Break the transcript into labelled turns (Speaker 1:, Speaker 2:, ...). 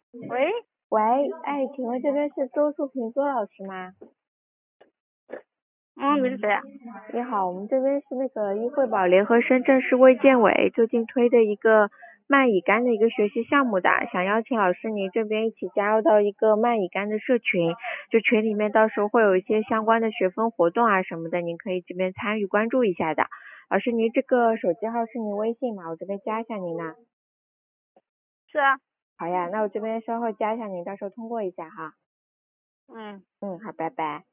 Speaker 1: 喂，
Speaker 2: 喂，哎，请问这边是周树平周老师吗？
Speaker 1: 你是谁啊？
Speaker 2: 你好，我们这边是那个易惠宝联合深圳市卫健委最近推的一个慢乙肝的一个学习项目的，想邀请老师您这边一起加入到一个慢乙肝的社群，就群里面到时候会有一些相关的学分活动啊什么的，您可以这边参与关注一下的。老师，您这个手机号是您微信吗？我这边加一下您呢。
Speaker 1: 是啊。
Speaker 2: 好呀，那我这边稍后加一下您，到时候通过一下哈。
Speaker 1: 嗯。
Speaker 2: 好，拜拜。